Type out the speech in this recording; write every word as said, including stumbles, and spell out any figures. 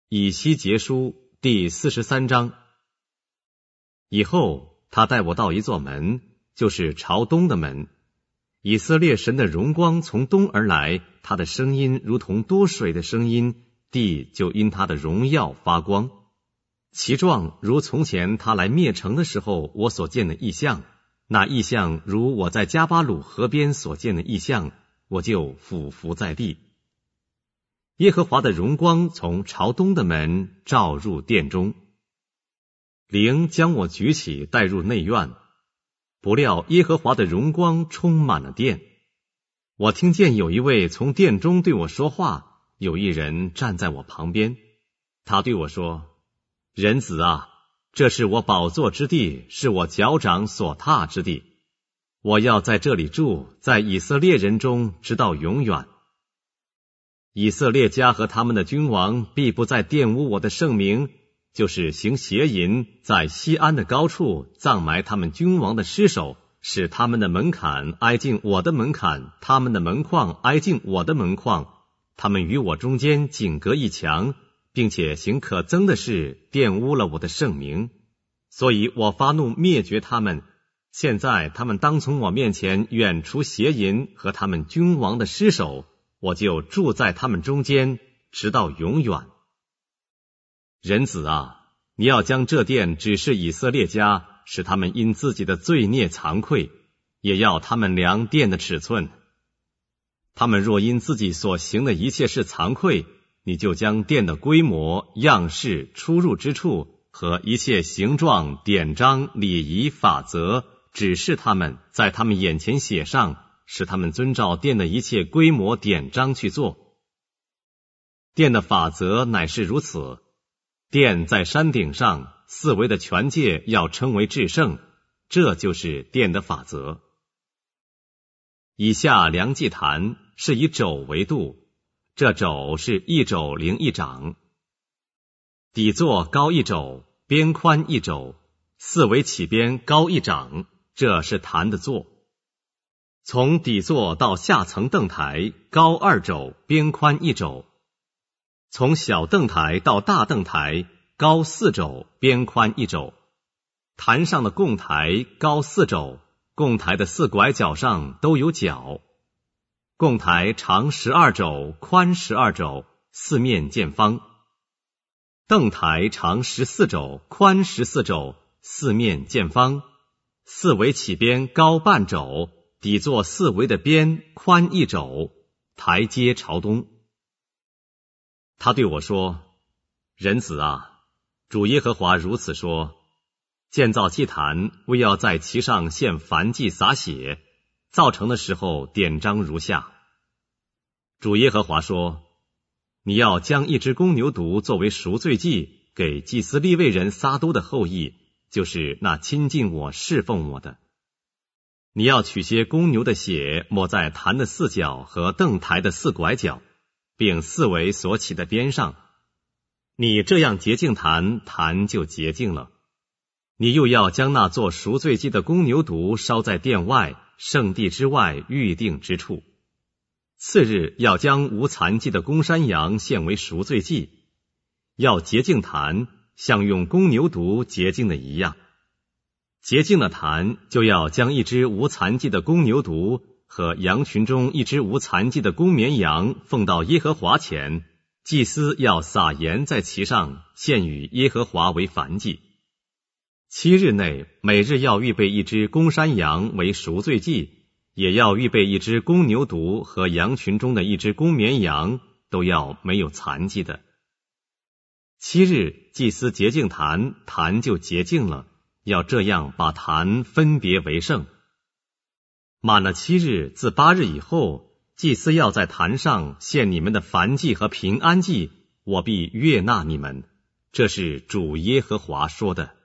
以西结书第四十三章。以后他带我到一座门，就是朝东的门。以色列神的荣光从东而来，他的声音如同多水的声音，地就因他的荣耀发光。其状如从前他来灭城的时候我所见的异象，那异象如我在加巴鲁河边所见的异象，我就俯伏在地。耶和华的荣光从朝东的门照入殿中，灵将我举起带入内院，不料耶和华的荣光充满了殿。我听见有一位从殿中对我说话，有一人站在我旁边，他对我说：人子啊，这是我宝座之地，是我脚掌所踏之地，我要在这里住，在以色列人中直到永远。以色列家和他们的君王必不再玷污我的圣名，就是行邪淫，在西安的高处葬埋他们君王的尸首，使他们的门槛挨近我的门槛，他们的门框挨近我的门框，他们与我中间仅隔一墙，并且行可憎的事，玷污了我的圣名。所以我发怒灭绝他们，现在他们当从我面前远除邪淫和他们君王的尸首，我就住在他们中间，直到永远。人子啊，你要将这殿指示以色列家，使他们因自己的罪孽惭愧，也要他们量殿的尺寸。他们若因自己所行的一切事惭愧，你就将殿的规模、样式、出入之处和一切形状、典章、礼仪、法则，指示他们，在他们眼前写上，使他们遵照殿的一切规模典章去做。殿的法则乃是如此：殿在山顶上，四围的全界要称为至圣，这就是殿的法则。以下量祭坛是以肘为度，这肘是一肘零一掌。底座高一肘，边宽一肘，四围起边高一掌，这是坛的座。从底座到下层凳台高二肘，边宽一肘。从小凳台到大凳台高四肘，边宽一肘。坛上的供台高四肘，供台的四拐角上都有角。供台长十二肘，宽十二肘，四面见方。凳台长十四肘，宽十四肘，四面见方。四围起边高半肘，底座四围的边宽一肘，台阶朝东。他对我说：人子啊，主耶和华如此说，建造祭坛，为要在其上献燔祭洒血，造成的时候典章如下。主耶和华说，你要将一只公牛犊作为赎罪祭，给祭司利未人撒督的后裔，就是那亲近我侍奉我的。你要取些公牛的血，抹在坛的四角和凳台的四拐角，并四围所起的边上。你这样洁净坛，坛就洁净了。你又要将那做赎罪祭的公牛犊烧在殿外，圣地之外预定之处。次日要将无残疾的公山羊献为赎罪祭，要洁净坛，像用公牛犊洁净的一样。洁净的坛就要将一只无残疾的公牛犊和羊群中一只无残疾的公绵羊奉到耶和华前，祭司要撒盐在其上，献与耶和华为燔祭。七日内每日要预备一只公山羊为赎罪祭，也要预备一只公牛犊和羊群中的一只公绵羊，都要没有残疾的。七日祭司洁净坛，坛就洁净了，要这样把坛分别为圣。满了七日，自八日以后，祭司要在坛上献你们的燔祭和平安祭，我必悦纳你们。这是主耶和华说的。